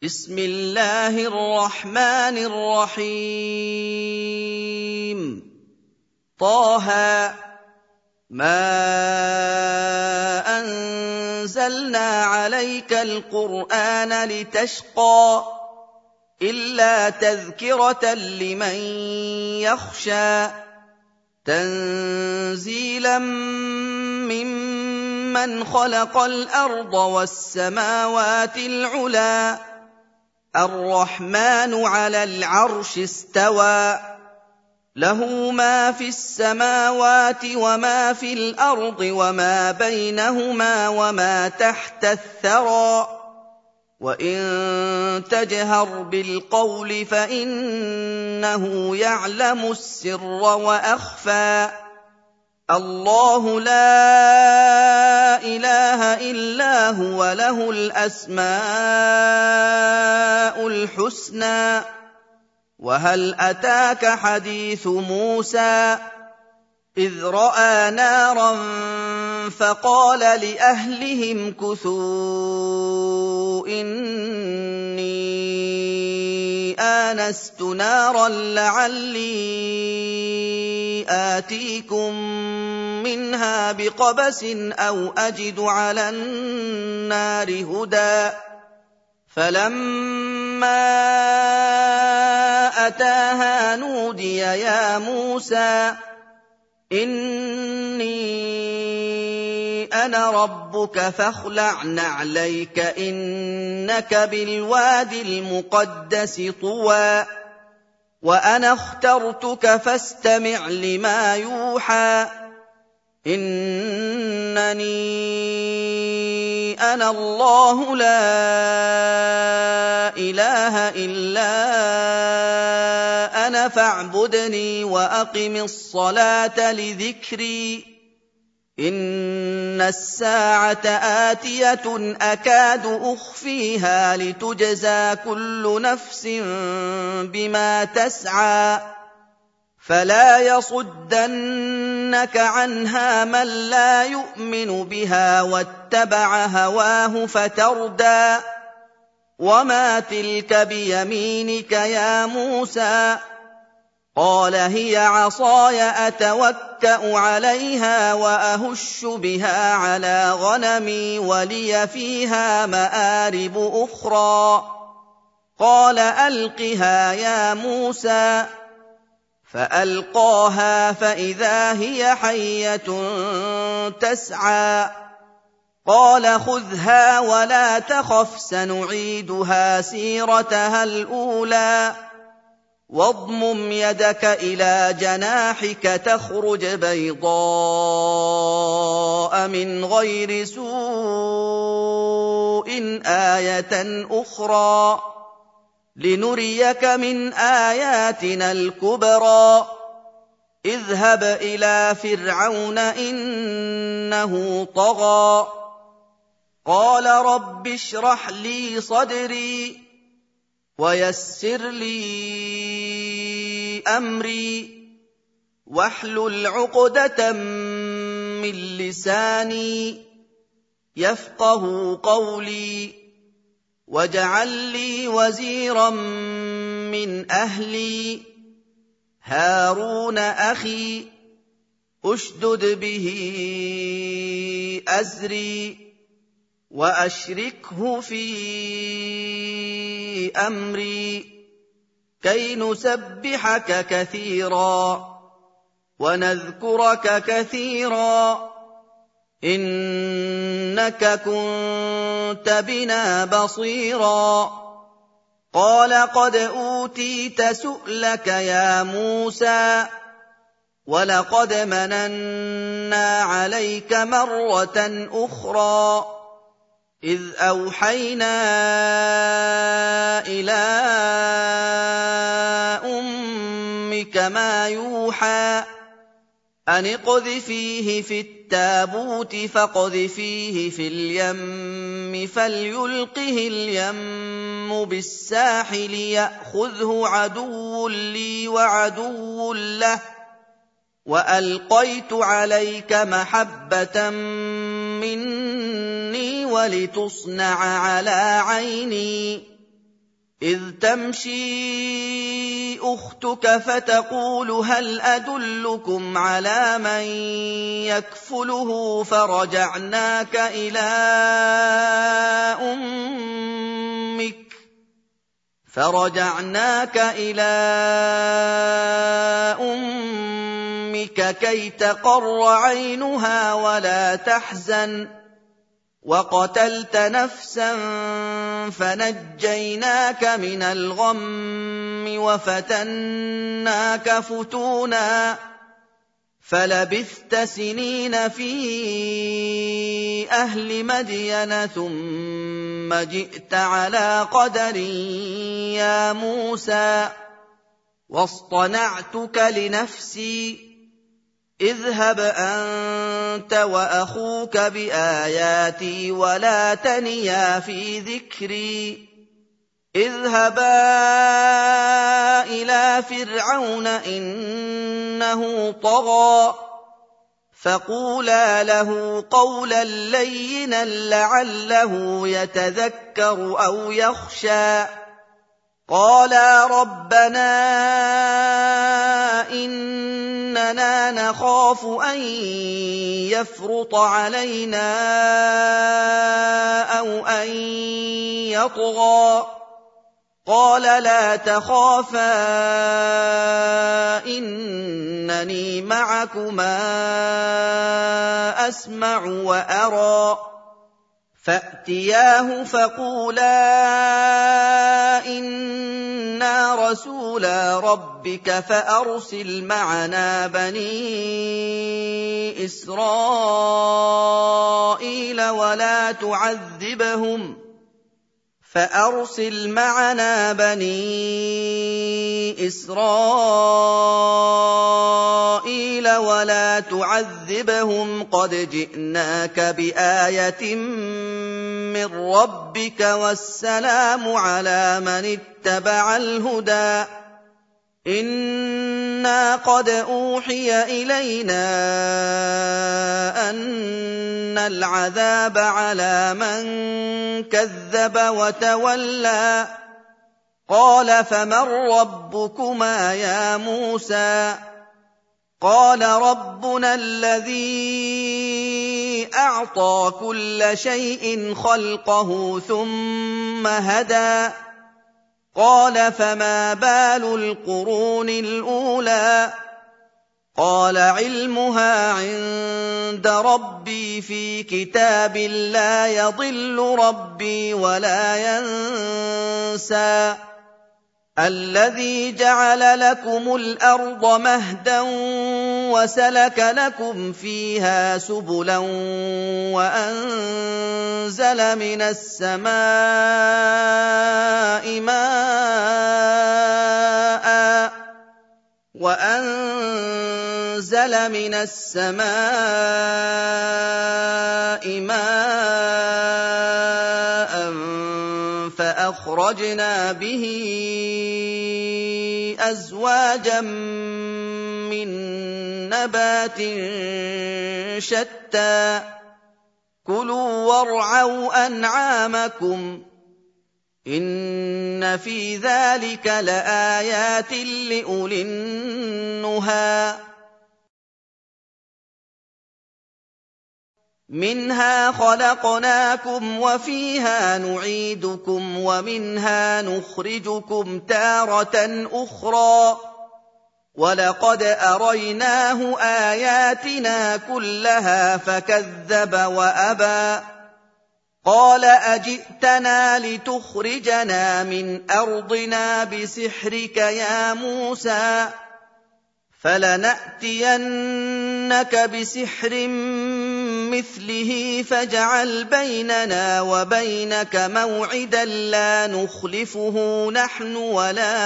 بسم الله الرحمن الرحيم طه ما أنزلنا عليك القرآن لتشقى إلا تذكرة لمن يخشى تنزيلا ممن خلق الأرض والسماوات العلى الرحمن على العرش استوى له ما في السماوات وما في الأرض وما بينهما وما تحت الثرى وإن تجهر بالقول فإنه يعلم السر وأخفى الله لا إله إلا هو له الأسماء الحسنى وهل أتاك حديث موسى إذ رأى نارا فقال لأهلهم كثوا إني آنست نارا لعلي آتيكم منها بقبس أو أجد على النار هدى فلما أتاها نودي يا موسى إني أنا ربك فاخلع نعليك إنك بالواد المقدس طوى وأنا اخترتك فاستمع لما يوحى إنني أنا الله لا إله إلا أنا فاعبدني وأقم الصلاة لذكري إن الساعة آتية أكاد أخفيها لتجزى كل نفس بما تسعى فلا يصدنك عنها من لا يؤمن بها واتبع هواه فتردى وما تلك بيمينك يا موسى قال هي عصاي أتوكأ عليها وأهش بها على غنمي ولي فيها مآرب أخرى قال ألقها يا موسى فألقاها فإذا هي حية تسعى قال خذها ولا تخف سنعيدها سيرتها الأولى واضمم يدك إلى جناحك تخرج بيضاء من غير سوء آية أخرى لنريك من آياتنا الكبرى اذهب إلى فرعون إنه طغى قال رب اشرح لي صدري ويسر لي أمري واحلل عقدة من لساني يفقه قولي واجعل لي وزيرا من أهلي هارون أخي أشدد به أزري وأشركه في أمري كي نسبحك كثيرا ونذكرك كثيرا إنك كنت بنا بصيرا قال قد أوتيت سؤلك يا موسى ولقد مننا عليك مرة أخرى إذ أوحينا إلى أمك ما يوحى أن اقذفيه في التابوت فاقذفيه في اليم فليلقه اليم بالساحل يأخذه عدو لي وعدو له وألقيت عليك محبة مني ولتصنع على عيني إذ تمشي أختك فتقول هل أدلكم على من يكفله فرجعناك إلى أمك كي تقر عينها ولا تحزن وقتلت نفسا فنجيناك من الغم وفتناك فتونا فلبثت سنين في أهل مدين ثم جئت على قدر يا موسى واصطنعتك لنفسي اذهب أنت وأخوك بآياتي ولا تنيا في ذكري اذهبا إلى فرعون إنه طغى فقولا له قولا لينا لعله يتذكر أو يخشى قالا ربنا إننا نخاف أن يفرط علينا أو أن يطغى قال لا تخافا إنني معكما أسمع وأرى فأتياه فقولا إنا رسولا ربك فأرسل معنا بني إسرائيل ولا تعذبهم قد جئناك بآية من ربك والسلام على من اتبع الهدى إنا قد أوحي إلينا أن العذاب على من كذب وتولى قال فمن ربكما يا موسى قال ربنا الذي أعطى كل شيء خلقه ثم هدى قال فما بال القرون الأولى قال علمها عند ربي في كتاب لا يضل ربي ولا ينسى الذي جعل لكم الأرض مهدا وسلك لكم فيها سبلا وأنزل من السماء ماء فأخرجنا به أزواجا من نبات شتى كلوا وارعوا أنعامكم إن في ذلك لآيات لأولي النهى منها خلقناكم وفيها نعيدكم ومنها نخرجكم تارة أخرى ولقد أريناه آياتنا كلها فكذب وأبى قال أجئتنا لتخرجنا من أرضنا بسحرك يا موسى فلنأتينك بسحر مثله فاجعل بيننا وبينك موعدا لا نخلفه نحن ولا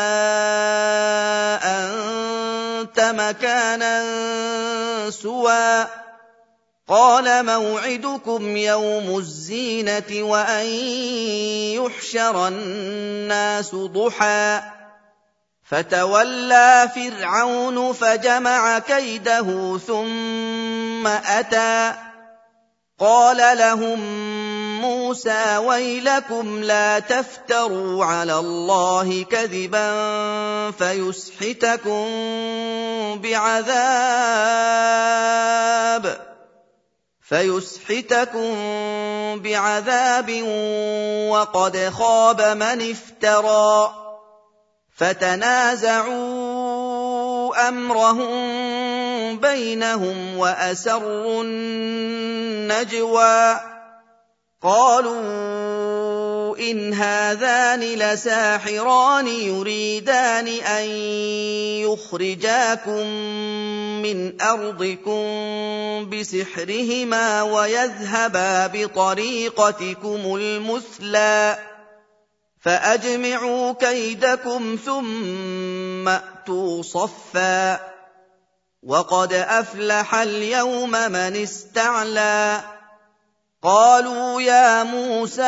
أنت مكانا سوى قال موعدكم يوم الزينة وأن يحشر الناس ضحى فتولى فرعون فجمع كيده ثم أتى قال لهم مُوسَىٰ وَيْلَكُمْ لَا تَفْتَرُوا عَلَى اللَّهِ كَذِبًا فَيُسْحِتَكُم بِعَذَابٍ وَقَدْ خَابَ مَنِ افْتَرَىٰ فَتَنَازَعُوا أَمْرَهُم بَيْنَهُمْ وَأَسَرُّوا النَّجْوَىٰ قَالُوا إِنْ هَٰذَانِ لَسَاحِرَانِ يُرِيدَانِ أَن يُخْرِجَاكُم مِّنْ أَرْضِكُم بِسِحْرِهِمَا وَيَذْهَبَا بِطَرِيقَتِكُمُ الْمُثْلَىٰ فَأَجْمِعُوا كَيْدَكُمْ ثُمَّ ائْتُوا صَفًّا وَقَدْ أَفْلَحَ الْيَوْمَ مَنِ اسْتَعْلَىٰ قَالُوا يَا مُوسَىٰ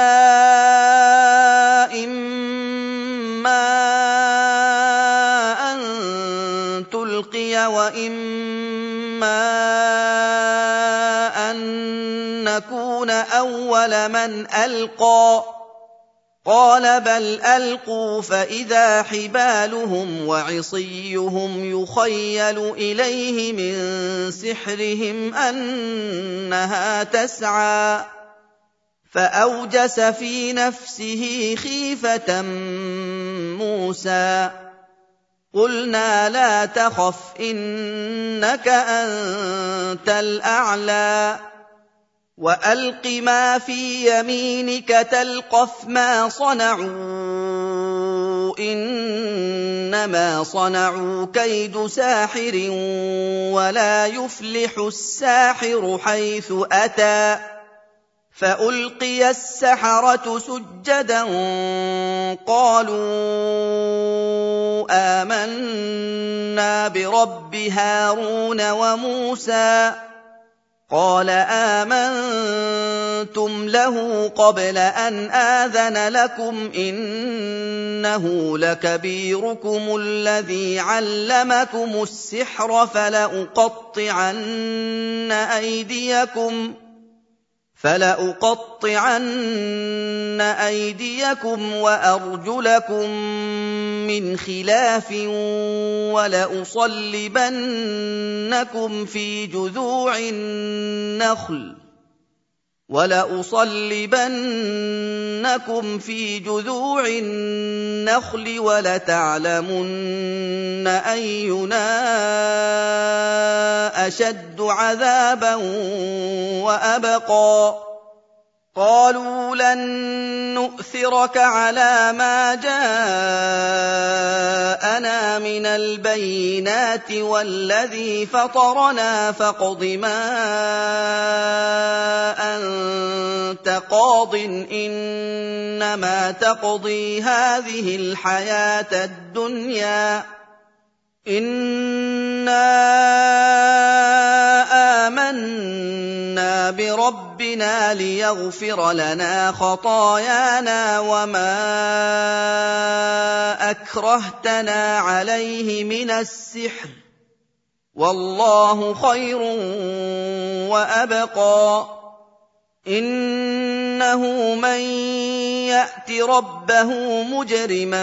إِمَّا أَن تُلْقِيَ وَإِمَّا أَن نَّكُونَ أَوَّلَ مَنْ أَلْقَىٰ قَالَ بَلْ أَلْقُوا فَإِذَا حِبَالُهُمْ وَعِصِيُّهُمْ يُخَيَّلُ إِلَيْهِ مِن سِحْرِهِمْ أَنَّهَا تَسْعَىٰ فَأَوْجَسَ فِي نَفْسِهِ خِيفَةً مُّوسَىٰ قُلْنَا لَا تَخَفْ إِنَّكَ أَنتَ الْأَعْلَىٰ وَأَلْقِ مَا فِي يَمِينِكَ تَلْقَفْ مَا صَنَعُوا إِنَّمَا صَنَعُوا كَيْدُ سَاحِرٍ وَلَا يُفْلِحُ السَّاحِرُ حَيْثُ أَتَىٰ فَأُلْقِيَ السَّحَرَةُ سُجَّدًا قَالُوا آمَنَّا بِرَبِّ هَارُونَ وَمُوسَىٰ قَالَ آمَنتُمْ لَهُ قَبْلَ أَنْ آذَنَ لَكُمْ إِنَّهُ لَكَبِيرُكُمُ الَّذِي عَلَّمَكُمُ السِّحْرَ فَلَأُقَطِّعَنَّ أَيْدِيَكُمْ وَأَرْجُلَكُم مِّنْ خِلَافٍ وَلَأُصَلِّبَنَّكُمْ فِي جُذُوعِ النَّخْلِ وَلَتَعْلَمُنَّ أَيُّنَا أَشَدُّ عَذَابًا وَأَبْقَىٰ قَالُوا لَن نُّؤْثِرَكَ عَلَىٰ مَا جَاءَنَا مِنَ الْبَيِّنَاتِ وَالَّذِي فَطَرَنَا فَاقْضِ مَا أَنتَ قَاضٍ إِنَّمَا تَقْضِي هَٰذِهِ الْحَيَاةَ الدُّنْيَا إِنَّا آمَنَّا بِرَبِّنَا لِيَغْفِرَ لَنَا خَطَايَانَا وَمَا أَكْرَهْتَنَا عَلَيْهِ مِنَ السِّحْرِ ۗ وَاللَّهُ خَيْرٌ وَأَبْقَىٰ إِنَّهُ مَن يَأْتِ رَبَّهُ مُجْرِمًا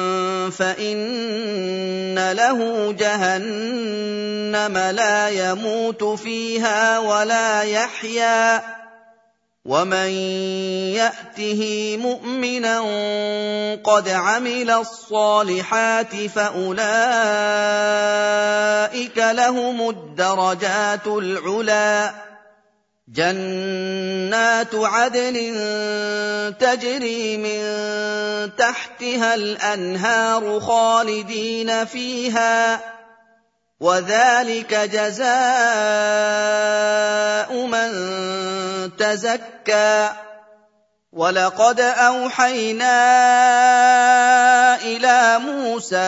فَإِنَّ لَهُ جَهَنَّمَ لَا يَمُوتُ فِيهَا وَلَا يَحْيَىٰ وَمَن يَأْتِهِ مُؤْمِنًا قَدْ عَمِلَ الصَّالِحَاتِ فَأُولَٰئِكَ لَهُمُ الدَّرَجَاتُ الْعُلَىٰ جَنَّاتُ عَدْنٍ تَجْرِي مِن تَحْتِهَا الْأَنْهَارُ خَالِدِينَ فِيهَا ۚ وَذَٰلِكَ جَزَاءُ مَن تَزَكَّىٰ وَلَقَدْ أَوْحَيْنَا إِلَىٰ مُوسَىٰ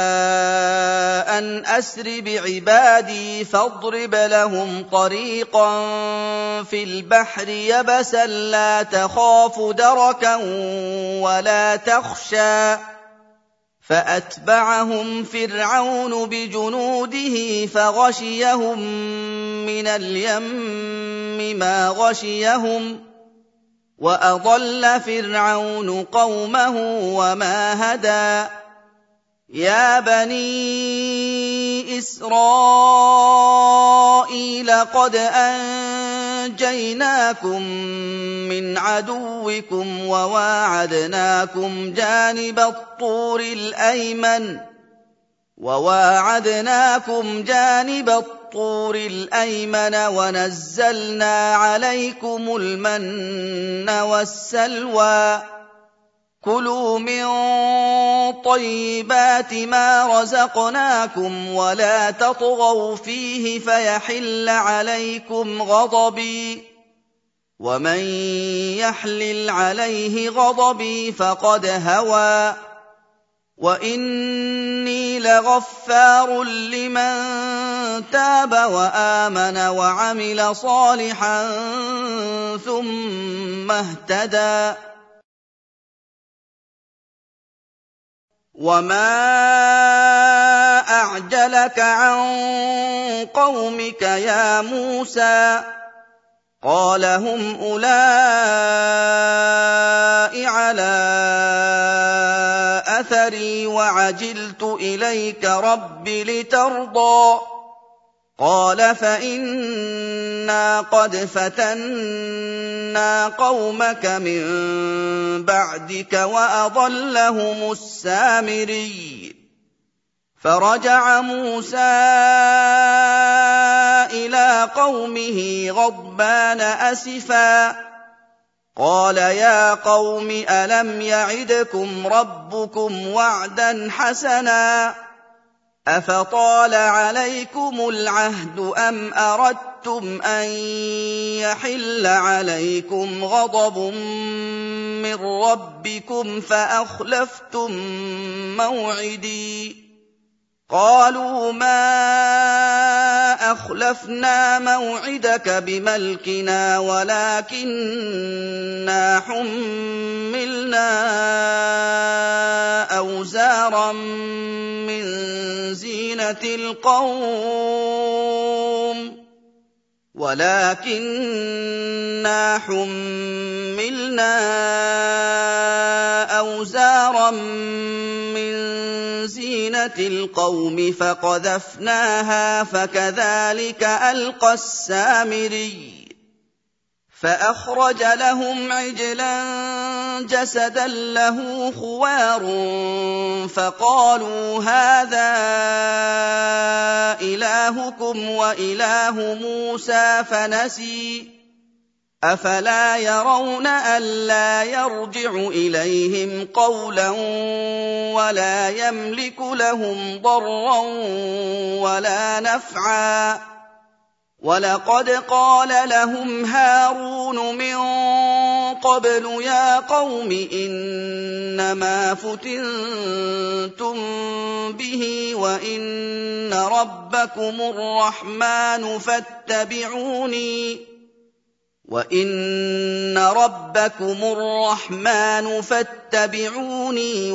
أَنْ أَسْرِ بِعِبَادِي فَاضْرِبْ لَهُمْ طَرِيقًا فِي الْبَحْرِ يَبَسًا لَّا تَخَافُ دَرَكًا وَلَا تَخْشَىٰ فَأَتْبَعَهُمْ فِرْعَوْنُ بِجُنُودِهِ فَغَشِيَهُم مِّنَ الْيَمِّ مَا غَشِيَهُمْ وأضل فرعون قومه وما هدى يا بني إسرائيل قد أنجيناكم من عدوكم وواعدناكم جانب الطور الأيمن ونزلنا عليكم المن والسلوى كلوا من طيبات ما رزقناكم ولا تطغوا فيه فيحل عليكم غضبي ومن يحلل عليه غضبي فقد هوى وإني لغفار لمن تاب وآمن وعمل صالحا ثم اهتدى وما أعجلك عن قومك يا موسى قال هم أولئك على أثري وعجلت إليك رب لترضى قال فإنا قد فتنا قومك من بعدك وأضلهم السامري فرجع موسى إلى قومه غضبان أسفا قال يا قوم ألم يعدكم ربكم وعدا حسنا أفطال عليكم العهد أم أردتم أن يحل عليكم غضب من ربكم فأخلفتم موعدي قالوا ما أخلفنا موعدك بملكنا ولكننا حملنا أوزارا من زينة القوم فقذفناها فكذلك ألقى السامري فأخرج لهم عجلا جسدا له خوار فقالوا هذا إلهكم وإله موسى فنسي أفلا يرون ألا يرجع إليهم قولا ولا يملك لهم ضرا ولا نفعا ولقد قال لهم هارون من قبل يا قوم إنما فتنتم به وإن ربكم الرحمن فاتبعوني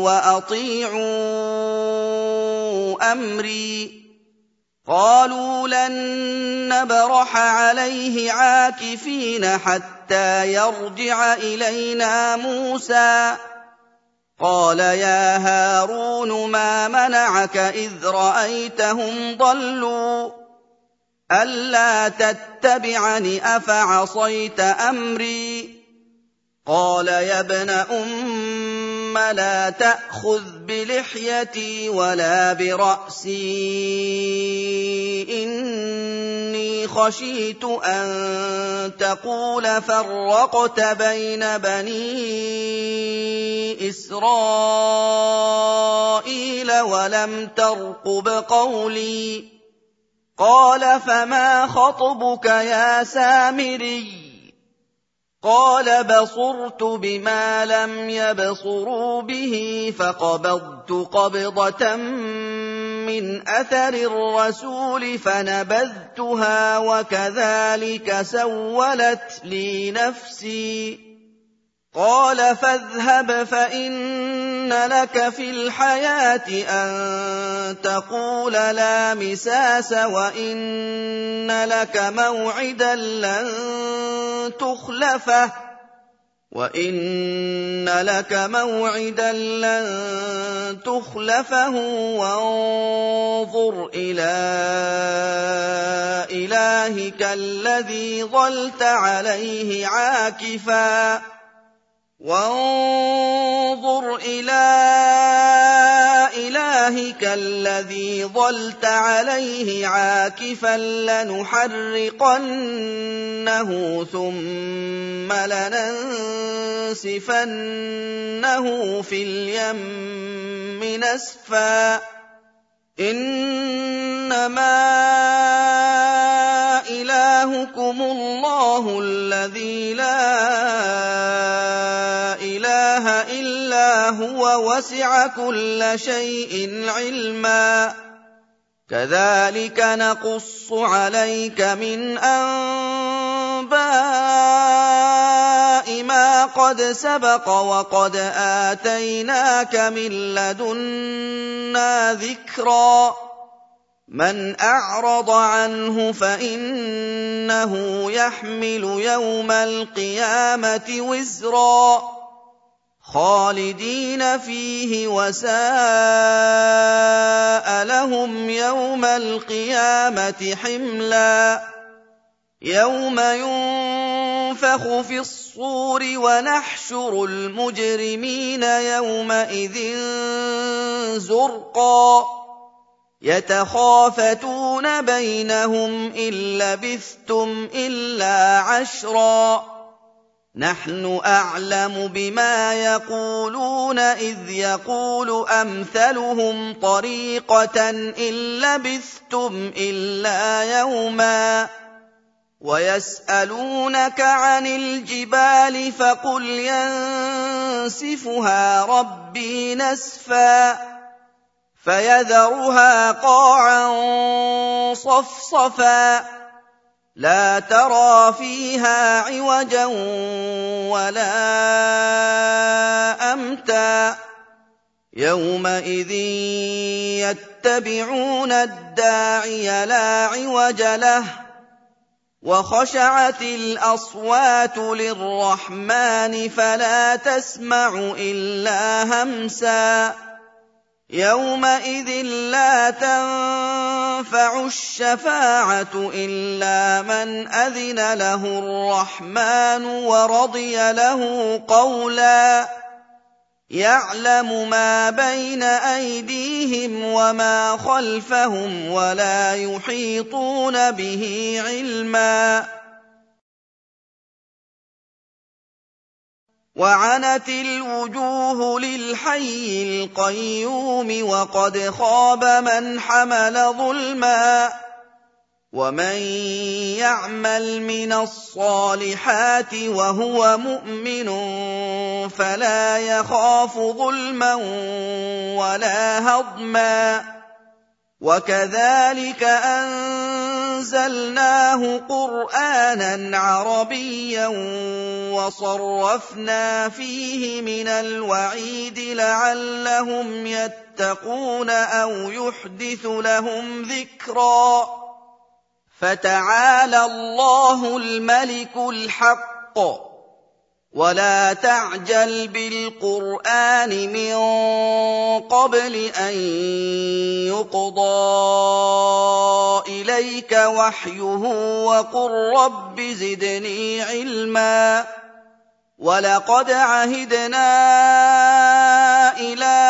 وأطيعوا أمري قالوا لن نبرح عليه عاكفين حتى يرجع إلينا موسى قال يا هارون ما منعك إذ رأيتهم ضلوا ألا تتبعني أفعصيت أمري قال يا ابن أم لا تأخذ بلحيتي ولا برأسي إني خشيت أن تقول فرقت بين بني إسرائيل ولم ترقب قولي قال فما خطبك يا سامري قال بصرت بما لم يبصروا به فقبضت قبضة من أثر الرسول فنبذتها وكذلك سولت لي نفسي قال فاذهب فإن لك في الحياة أن تقول لا مساس وإن لك موعدا لن تخلفه وَإِنَّ لَكَ مَوْعِدًا لَّن تُخْلَفَهُ وَانظُرْ إِلَىٰ إِلَٰهِكَ الَّذِي ظَلْتَ عَلَيْهِ عَاكِفًا لَّنُحَرِّقَنَّهُ ثُمَّ لَنَنسِفَنَّهُ فِي الْيَمِّ نَسْفًا إِنَّمَا إِلَٰهُكُمُ اللَّهُ الَّذِي لَا إِلَٰهَ إِلَّا هُوَ وَسِعَ كُلَّ شَيْءٍ عِلْمًا كَذَٰلِكَ نَقُصُّ عَلَيْكَ مِنْ أَنبَاءِ مَا قَدْ سَبَقَ وَقَدْ آتَيْنَاكَ مِن لَّدُنَّا ذِكْرًا مَّنْ أَعْرَضَ عَنْهُ فَإِنَّهُ يَحْمِلُ يَوْمَ الْقِيَامَةِ وِزْرًا خَالِدِينَ فِيهِ وَسَاءَ لَهُمْ يَوْمَ الْقِيَامَةِ حِمْلًا يَوْمَ يُنفَخُ فِي الصُّورِ وَنَحْشُرُ الْمُجْرِمِينَ يَوْمَئِذٍ زُرْقًا يَتَخَافَتُونَ بَيْنَهُمْ إِن لَّبِثْتُمْ إِلَّا عَشْرًا نَّحْنُ أَعْلَمُ بِمَا يَقُولُونَ إِذْ يَقُولُ أَمْثَلُهُمْ طَرِيقَةً إِن لَّبِثْتُمْ إِلَّا يَوْمًا وَيَسْأَلُونَكَ عَنِ الْجِبَالِ فَقُلْ يَنسِفُهَا رَبِّي نَسْفًا فَيَذَرُهَا قَاعًا صَفْصَفًا لَّا تَرَىٰ فِيهَا عِوَجًا وَلَا أَمْتًا يَوْمَئِذٍ يَتَّبِعُونَ الدَّاعِيَ لَا عِوَجَ لَهُ وَخَشَعَتِ الْأَصْوَاتُ لِلرَّحْمَٰنِ فَلَا تَسْمَعُ إِلَّا هَمْسًا يَوْمَئِذٍ لَّا تَنفَعُ الشَّفَاعَةُ إِلَّا مَنْ أَذِنَ لَهُ الرَّحْمَٰنُ وَرَضِيَ لَهُ قَوْلًا يَعْلَمُ مَا بَيْنَ أَيْدِيهِمْ وَمَا خَلْفَهُمْ وَلَا يُحِيطُونَ بِهِ عِلْمًا وَعَنَتِ الْوُجُوهُ لِلْحَيِّ الْقَيُّومِ وَقَدْ خَابَ مَنْ حَمَلَ ظُلْمًا وَمَن يَعْمَلْ مِنَ الصَّالِحَاتِ وَهُوَ مُؤْمِنٌ فَلَا يَخَافُ ظُلْمًا وَلَا هَضْمًا وَكَذَٰلِكَ أَنزَلْنَاهُ قُرْآنًا عَرَبِيًّا وَصَرَّفْنَا فِيهِ مِنَ الْوَعِيدِ لَعَلَّهُمْ يَتَّقُونَ أَوْ يُحْدِثُ لَهُمْ ذِكْرًا فَتَعَالَى اللَّهُ الْمَلِكُ الْحَقُّ وَلَا تَعْجَلْ بِالْقُرْآنِ مِن قَبْلِ أَن يُقْضَىٰ إِلَيْكَ وَحْيُهُ وَقُل رَّبِّ زِدْنِي عِلْمًا وَلَقَدْ عَهِدْنَا إِلَىٰ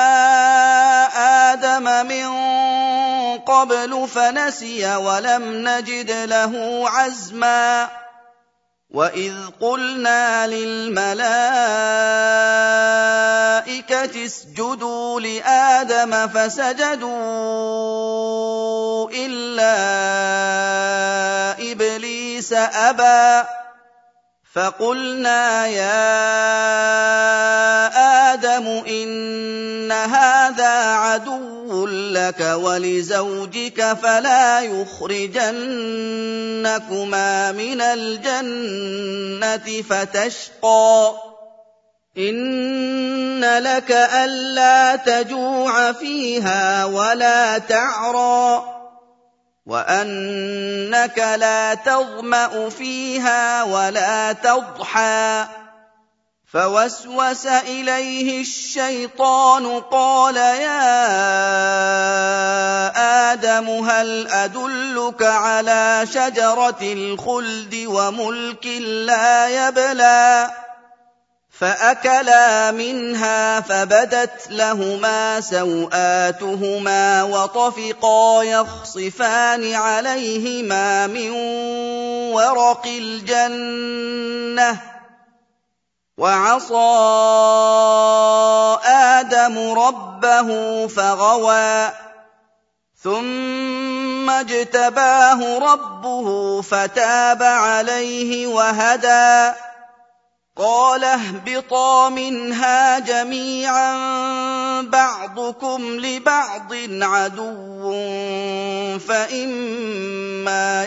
آدَمَ مِن قَبْلُ فَنَسِيَ وَلَمْ نَجِدْ لَهُ عَزْمًا وَإِذْ قُلْنَا لِلْمَلَائِكَةِ اسْجُدُوا لِآدَمَ فَسَجَدُوا إِلَّا إِبْلِيسَ أَبَىٰ فَقُلْنَا يَا آدَمُ إِنَّ هَٰذَا عَدُوٌّ لَّكَ وَلِزَوْجِكَ فَلَا يُخْرِجَنَّكُمَا مِنَ الْجَنَّةِ فَتَشْقَىٰ إِنَّ لَكَ أَلَّا تَجُوعَ فِيهَا وَلَا تَعْرَىٰ وَأَنَّكَ لَا تَظْمَأُ فِيهَا وَلَا تَضْحَىٰ فوسوس إليه الشيطان قال يا آدم هل أدلك على شجرة الخلد وملك لا يبلى فأكلا منها فبدت لهما سوآتهما وطفقا يخصفان عليهما من ورق الجنة وعصى آدم ربه فغوى ثم اجتباه ربه فتاب عليه وهدى قال اهبطا منها جميعا بعضكم لبعض عدو فإما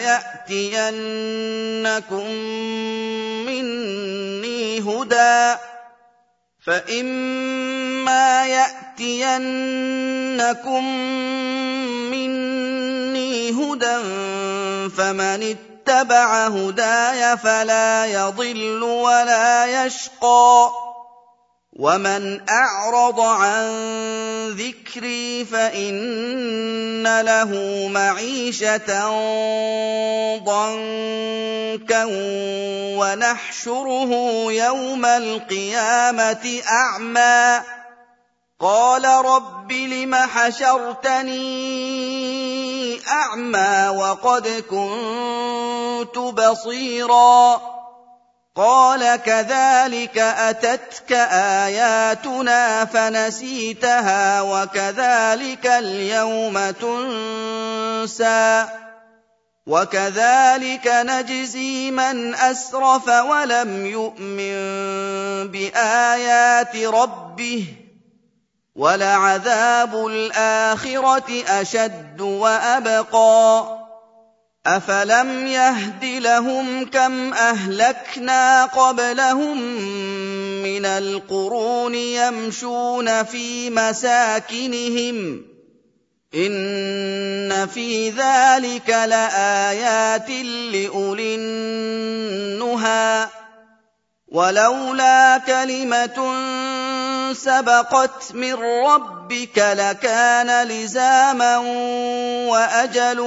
يأتينكم مني هدى فمن اتبع هداي فلا يضل ولا يشقى ومن أعرض عن ذكري فإن له معيشة ضنكا ونحشره يوم القيامة أعمى قال رب لم حشرتني أعمى وقد كنت بصيرا قال كذلك أتتك آياتنا فنسيتها وكذلك اليوم تنسى وكذلك نجزي من أسرف ولم يؤمن بآيات ربه ولعذاب الآخرة أشد وأبقى أفلم يهد لهم كم أهلكنا قبلهم من القرون يمشون في مساكنهم إن في ذلك لآيات لأولي النهى ولولا كلمة سبقت من ربك لكان لزاما وأجل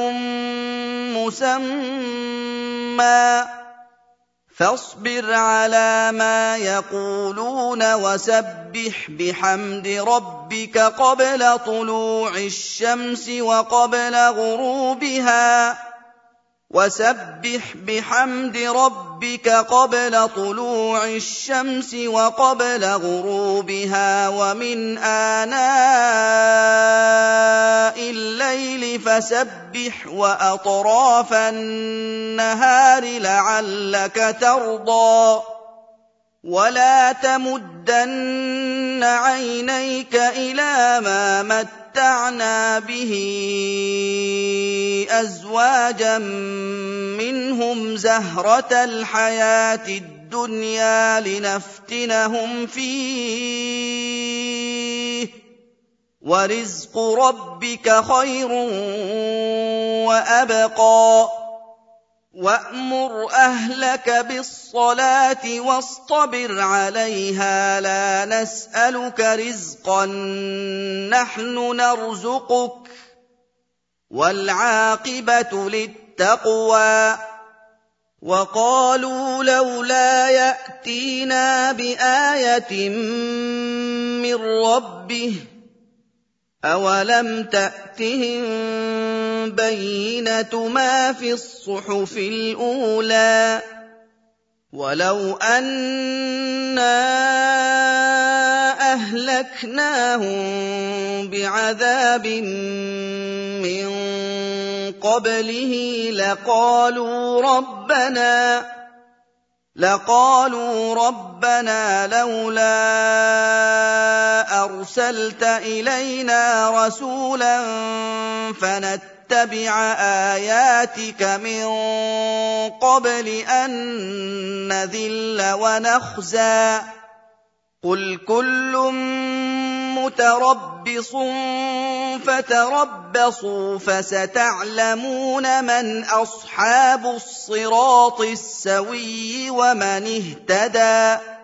مسمى فاصبر على ما يقولون وسبح بحمد ربك قبل طلوع الشمس وقبل غروبها وسبح بحمد ربك قبل طلوع الشمس وقبل غروبها ومن آناء الليل فسبح وأطراف النهار لعلك ترضى ولا تمدن عينيك إلى ما متعنا به أزواجا منهم زهرة الحياة الدنيا لنفتنهم فيه ورزق ربك خير وأبقى وأمر أهلك بالصلاة واصطبر عليها لا نسألك رزقا نحن نرزقك والعاقبة للتقوى وقالوا لولا يأتينا بآية من ربه أولم تأتهم بينة ما في الصحف الأولى ولو أنا أهلكناهم بعذاب من قبله لقالوا ربنا لولا أرسلت إلينا رسولا فنتبع آياتك من قبل أن نذل ونخزى قل كل متربص فتربصوا فستعلمون من أصحاب الصراط السوي ومن اهتدى